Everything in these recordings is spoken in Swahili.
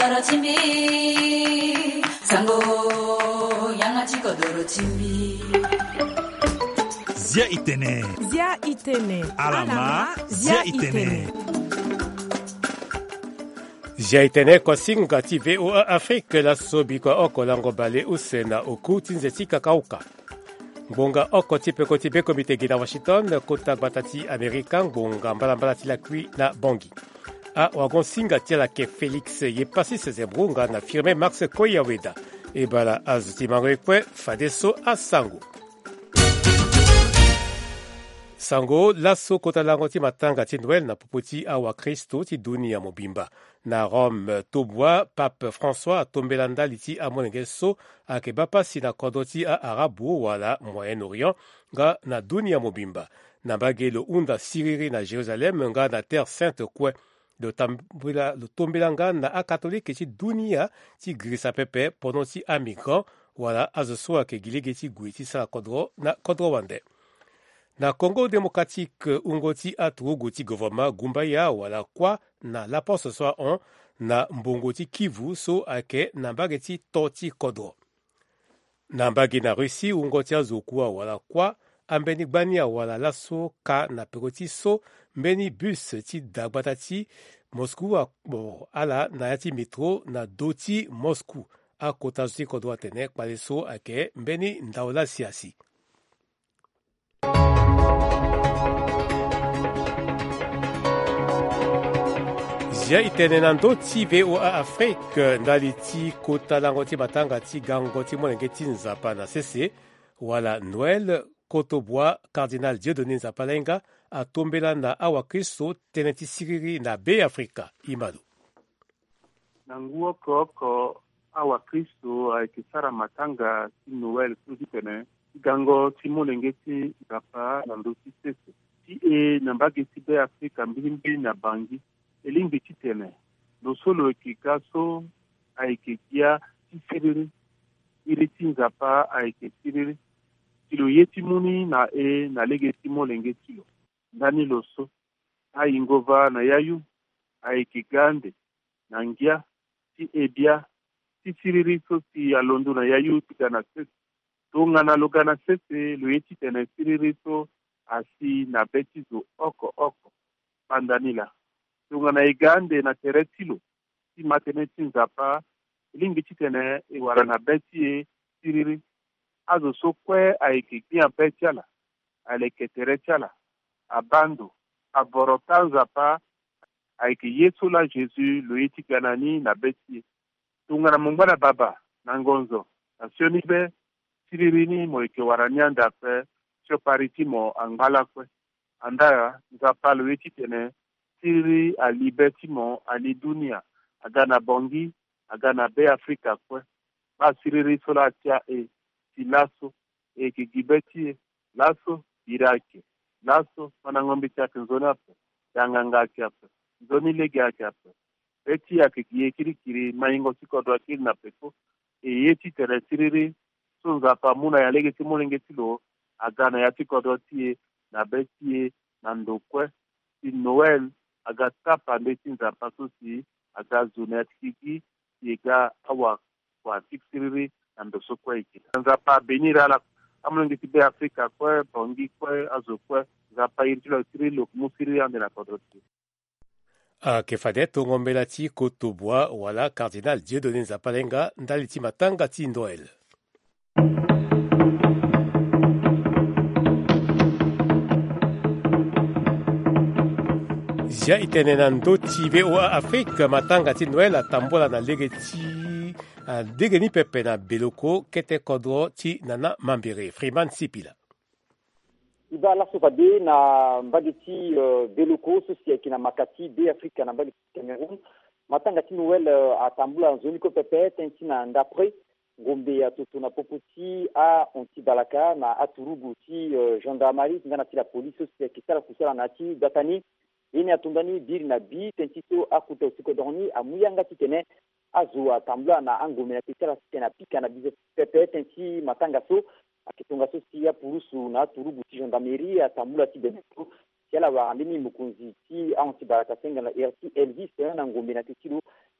kodoro chimbi sango yanga chikodoro chimbi Zia itene alama zia itene Zia itene kwa singa ti VOA Afrique la sobi kwa oko lango bale usena oku tinzeti kakauka. Ngbonga oko tipeko tipeko mitegi na Washington kota batati Amerika ngbonga mbalambala ti la kui na bongi. A wagon singa ti la ke Felix ye pasi seze brunga na firme Max Koyaweda. E bala azuti mangwekwe fadeso a sango. Sango laso kota lango ti matanga ti Noël na popoti awa Kristo ti dunia mobimba. Na Rome tobwa Pape François atombelanda li ti amonenge so ayeke ba pasi na kodro ti Arabu wala Moyen-Orient nga na dunia mobimba. Na mbage lo hunda siriri na Jérusalem nga na Terre Sainte kue lo tombelanga na akatolike ti dunia ti grisa pepe pono ti amigrant wala azo so ayeke gi lege ti gue ti sara na kodro wande. Na Congo démocratique ungo ti aturugu ti gouvernement Gumbaya wala kwa na laposo soa on na mbongo ti Kivu so ayeke na mbage ti to ti kodro. Na mbage na Russie ungo ti azokua wala kwa ambeni gbania wala laso ka na peko ti so mbeni bus ti dagbata ti Moscou ala na ya ti métro na do ti Moscou akota zo ti kodro atene kpale so ayeke mbeni ndao lasi asi. Zia itene na ndö ti VOA Afrique ndali ti kota lango ti matanga ti gango ti molenge ti nzapa na sese wala Noël kotobwa cardinal Dieudonné Nzapa-Lenga atombela na awa Kristo tënë ti siriri na be Afrika i malo. Na ngu oko awa Kristo ayeke sara matanga ti Noël so ti tene ti gango ti molenge ti nzapa na ndö ti sese ti e na mbage ti be Afrika mbirimbiri na bangi elingbi ti tene lo so lo yeke ga so ayeke gia ti siriri iri ti nzapa ayeke siriri ti lo ye ti muni na na lege ti molenge ti lo ndani lo so ahingo va na yayu ayeke ga ande na ngia ti e bia ti siriri so si alondo na yayu ti ga na sese tongana lo ga na sese lo ye ti tene siriri so asi na be ti zo oko pandani la tongana e ga ande na tere ti lo ti matene ti nzapa lingbi ti tene e wara na be ti e siriri azo so kue ayeke gbi abe ti ala ayeke tere ti ala abando aboro ta nzapa ayeke ye so la Jésus lo ye ti ga na ni na be ti e tongana mo ngba na baba na ngonzo na sioni be siriri ni mo yeke wara ni ande ape sio pari ti mo angbala kue anda nzapa lo ye ti tene siriri ali be ti mo ali dunia aga na bongi aga na be Afrika kue ba siriri so la ti ae ti laso e yeke gi be ti e laso iri ayeke laso mana ngombi ti ayeke nzoni ape ti anganga ayeke ape nzoni lege ayeke ape be ti ayeke gi ye kirikiri mahingo ti kodro akiri na peko e ye ti tere siriri so nzapa mu na ya lege ti molenge ti lo aga na ya ti kodro ti e na be ti e na ndo kue ti Noël aga tapa mbe ti nzapa so si aga zo na ya ti kigi ti e ga awa kua ti siriri na ndo so kue yeke nzapa abeni ra ala amolenge ti be Afrika kue bongi kue azo kue nzapa iri ti lo siriri lo mu siriri ande na kodro ti e. Ayeke fade tongombela ti kotobwa wala cardinal Dieudonné Nzapa-Lenga ndali ti matanga ti Noël. Zia itene na ndö ti VOA Afrique matanga ti Noël atambola na lege ni pepe na beloko kete kodro ti nana mambere Freeman Sipila. Iba laso fade na mbage ti beloko so si ayeke na makati be Afrika na mbage ti Cameroun matanga ti Noël atambola na zoni ko pepe tënë ti na ndapre ngombe atoto na popo ti onti balaka na aturugu ti gendarmerie ti nga na ti la police so si ayeke sara kusala na ti datani ene atongani biri na bi tënë ti so akuta si kodro ni amû yanga ti tene azo atambola na angombe na yeke sara si tene apika na bize pepe tënë ti matanga so ayeke tonga so si apurusu na aturugu ti gendarmerie atambola ti bebeto ti ala wara mbeni mokonzi ti aonti balaka senga na ti Elvis na ngombe na yeke ti lo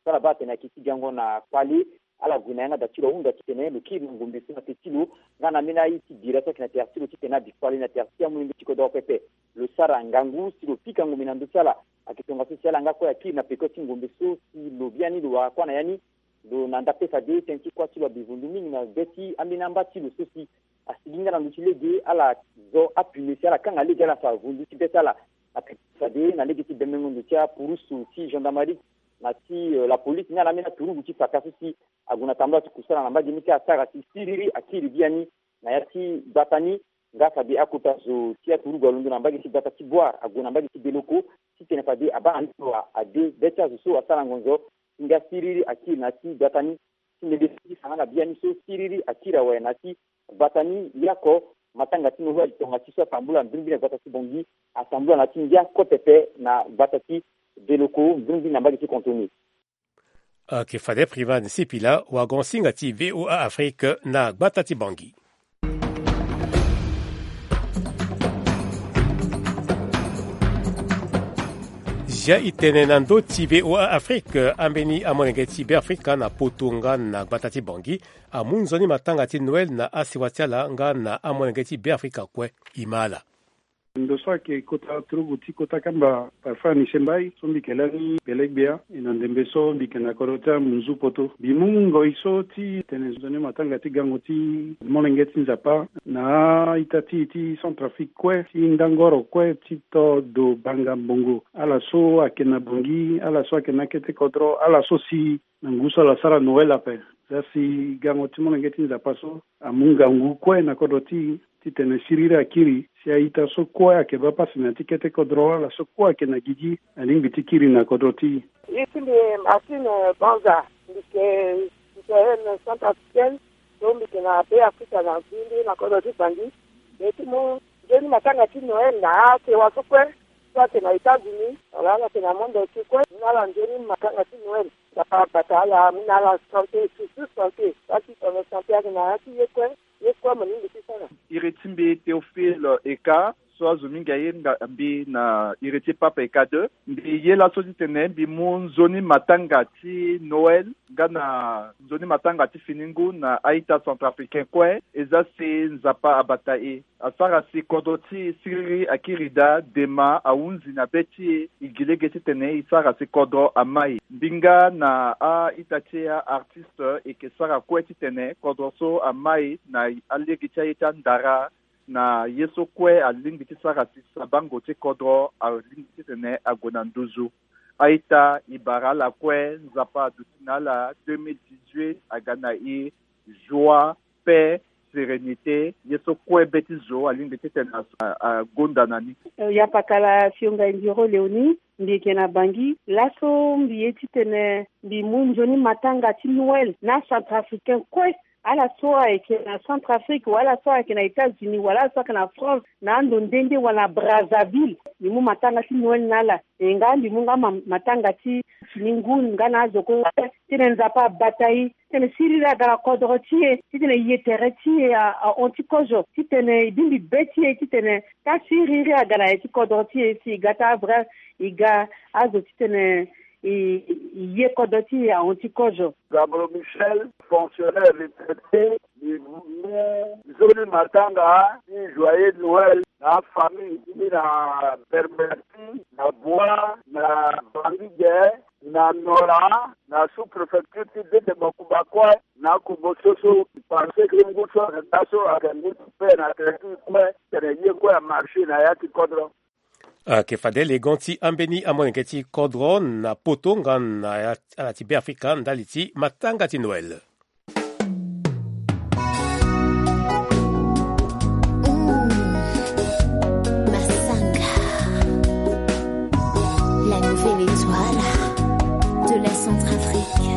sala bate na kiti jango na kwali ala gunanga da tilo unda kitene lukiri ngumbi sina tilo ngana mina iti directeur kina tertilo kitena di kwali na tertia mwingi tikodo pepe le sara ngangu silo pika ngumi na ndusala akitonga sala ngako ya kina pekoti ngumbi so si lobiani lo akwana yani do nanda pesa de tenti kwa tilo bivundumi na beti amina mbati lo sosi asiginga na ndulege ala zo apumisi ala kanga lega na sa vundu tibetala apesa de na legi tibemengo ndutia purusu ti gendarmerie na ti la police ngana mina turugu ti fakasi si aguna tambla kusala na mbaji mika asara ti siriri akiri biani na yati batani ngasa bi akuta zo ti turugu alundu na mbaji ti batati boire aguna mbaji ti beloko ti tene pa de aba antoa ade becha zo asala ngonzo nga siriri akiri na ti batani ti ne ti sanga biani so siriri akira wa na ti batani yako matanga ti no wa tonga ti so tambula mbingi na batati bongi asambula na ti ndia kotepe na batati beloko mbingi na mbaji ti kontoni Kifade privan sipila wagon singa ti VOA Afrique na batati bangi. Ja itene nando ti VOA Afrique ambeni amonenge ti be Afrika na potonga na batati bangi amunzoni matanga ti Noël na asiwatiala nga na amonenge ti be Afrika kwe imala. Ndoso ke kota trugu ti kota kamba parfois ni sembai so bikelani belegbia inandembe so bikena korota munzu poto bimungo iso ti tenezone matanga ti gango ti monengeti nzapa na itati ti Centrafrique kwe ti ndangoro kwe ti to do banga bongo ala so akena bongi ala so akena kete kodro ala so si nanguso la sara Noël ape si gango ti monengeti nzapa so amunga ngu kwe na kodoti ti tene sirira akiri si aita so kwa ake bapa sina tikete kodro la so kwa ake na gigi alingi tikiri na kodoti itindi Martin Banza ndike en Centrafricaine ndike na pe Afrika na ndindi na kodoti bangi eti mo jeni matanga ti Noël na ke wasokwe kwake na États-Unis wala tena mondo kikwe nala njeni matanga ti Noël pa batala nala santé santé basi on santé na ati yekwe Iritimbe Théophile Eka so zuminga yenga mbi na iriti papa Eka 2 mbi yela so tene mbi mun zoni matanga ti Noël gana zoni matanga ti finingu na aita Centrafricain kwe eza se nzapa abatae asara si kodoti siri akirida dema aunzi na beti igilege ti tene isara si kodro amai binga na a itatia artiste ekesara kwe ti tene kodro so amai na alegi chaita ndara na yeso kwe alingi ti sara ti sabango ti kodro alingi ti tene agona nduzu aita ibara la kwe nzapa adutinala 2018 agana i joie paix sérénité yeso kwe beti zo alingi ti tene agonda nani ya pakala fionga ndiro leoni ndike na bangi laso mbiye ti tene mbi munjoni matanga ti Noël na Centrafricain kwe ala soa eke na Centrafrique wala soa eke na États-Unis wala soa eke na France na ndo ndende wala Brazzaville limu matanga ti Noël nala nga limu nga matanga ti finingu nga na azoko tene nzapa batai tene sirira gara kodro ti tene yetere ti a ontikojo ti tene bimbi beti ti tene ta siriri agana ti kodro ti si gata vra iga azo ti tene y kodoti a antikojo. Gabriel Michel, fonctionnaire retraité du Zone Matanga, du joyeux Noël, la famille, la Berberti, la Bois, la Bangide, na Nora, na sous-préfecture de Mokubakwa, na Kubososo, parce que Nguso, Naso, Agangupe, na Krekikwe, Teneye Kwe, marché, na Yati Kodro. Kefadele gonti ambeni amonengeti kodro na potonga na alati be Afrika ndaliti matanga ti Noël. Masanga, la nouvelle étoile de la Centrafrique.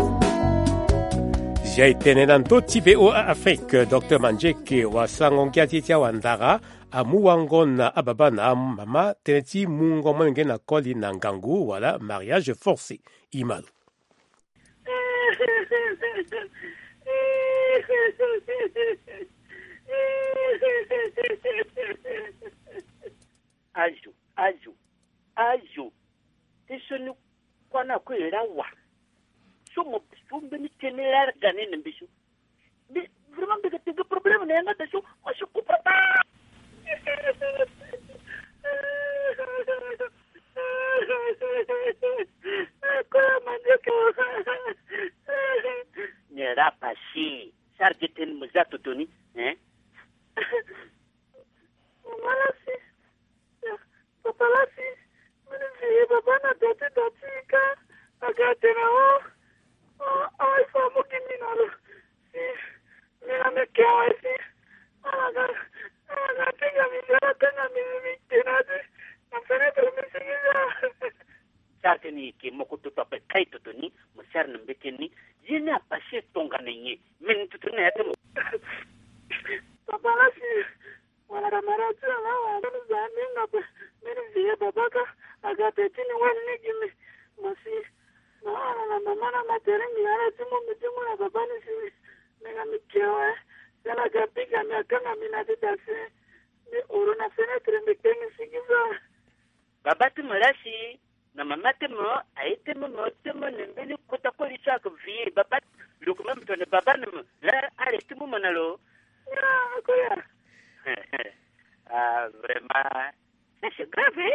J'ai été nanto ti VOA Afrique, Dr Manjeke wa sangongia ti tia wandara amuwangon na ababa na mama teneti mungo monenge na koli na ngangu wala mariage forcé imal. Ajo. Tisonu kwana kwela wa. somo sumbe ni tenelar ganen mbishu vraiment de problème ne nga desho moi je comprends pas Nyera pasi sargetin muzato toni Malasi papalasi mimi baba na dati ka agatena ai famu kiminalo si mira me quedo así aga tenga mi tenade na fere pero me sigue sarteni ki mokuto tope kaito toni musar nambeteni yena pasi tonga nenye men tutune atemo papalasi wala kamera tena wala zaninga pe mimi baba ka agateni wani gimi masi na mama na materingi ala timu mitimu na baba ni si nega mikewa sana kapiga miakanga minadidase ni uruna fenetre mbekengi sigiza baba tumalashi na mama temo aite mo temo nembele kota ko lisa ko vie baba lukuma mtone baba nemo la ale timu manalo ya koya vraiment c'est grave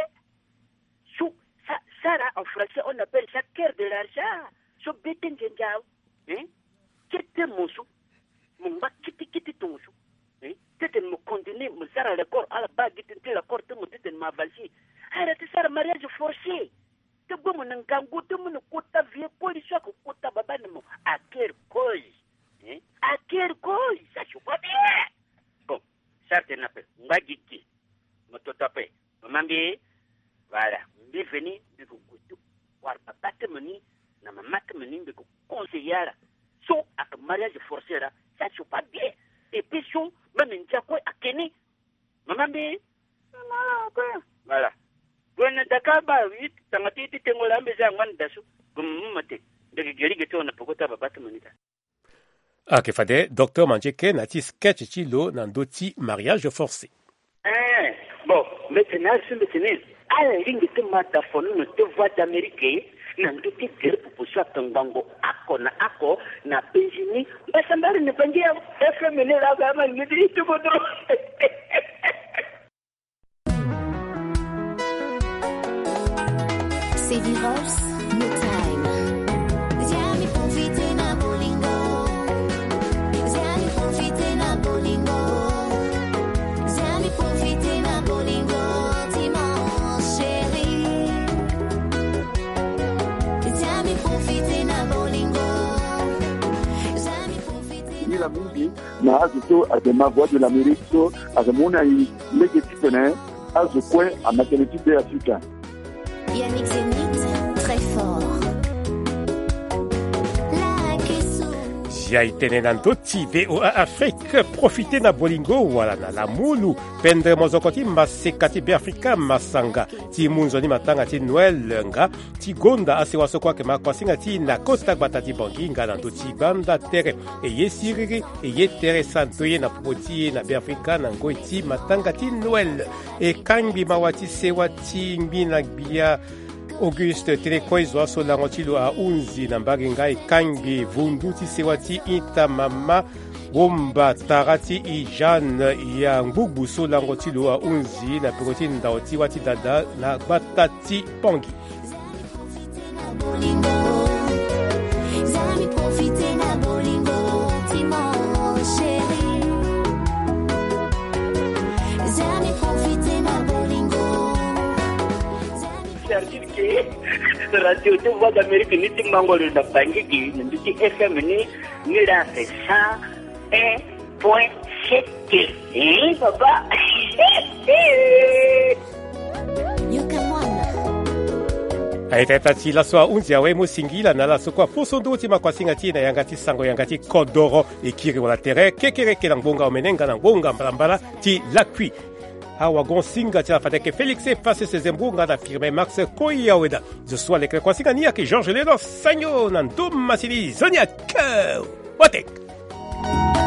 Sarah, en français, on appelle ça cœur de l'argent. So beten genjao. Kete mosu. Mumba kiti tonsu. Teten mo condamné, mo Sarah le corps à la bague, teten la corps, mo teten ma valsi. Arrête ça, mariage forcé. Te gomo nangango, te mo kota vie, poli soit kota babanemo. À quelle cause? À quelle cause? Ça je pas bien. Bon, ça te n'appelle. Mbagiti. Mo totape. Mambi. Voilà. Bienvenue, de vous voir papa temeni, na maman temeni, de vous conseiller. So, à mariage forcé, ça ne pas bien. Et puis, so, même une diaco à Kenny. Maman, bien. Voilà. When the Kaba, oui, Tamati, Tengolam, Bezangan, Dasu, Gumate, de Gerigaton, Pogota, Batamanita. Akefade, Dr. Manjeke, nati sketch chilo, nandoti, mariage forcé. Bon, maintenant, c'est maintenant. ala ringi te mata fonu no te voix d'Amérique na nduti tere pupushwa tangango ako na penjini basambari ne pangia FM ne la gama ngidi tu bodo C'est Viros, no time. Ziami profite na bolingo. Ziami profite na bolingo. Ziami profite na bolingo. la mingi na azuto adema voix de l'Amérique so azamuna i legetipene azukwe a maternité de Africa. Yannick Zenit, très fort. Yaitene nandoti VOA Afrique profite na bolingo wala na la mulu pendre mozokoti masekati be Afrika masanga ti munzoni matanga ti Noël nga ti gonda asewaso kwa ke makwasinga ti na costa batati banginga nandoti banda tere e yesiriri e yetere santo ye na poti na be Afrika na ngoi ti matanga ti Noël e kangi mawati sewa ti mbina bia Auguste Telekoizwa solangotilo a unzi na mbagi ngai kangi vunduti sewati itamama bomba tarati i Jeanne ya ngbubu solangotilo a unzi na pekoti ndauti wati dada na batati pongi. Radio de Voix d'Amérique ni ti mangolo na bangiki ni ti FM ni la 101.7 papa Aitati la soa unzi awe musingila na la sokwa posondo ti makwasinga ti na yangati sango yangati kodoro e kiri wala tere kekere ke langbonga omenenga na ngonga mbalambala ti lakui Awa gonsinga tia fateke Félix e passe ses embunga da firme Max Koyaweda. Je sois les kwasiga nia ke Georges Leno Sanyo nan dum masili Zoniak. Watek.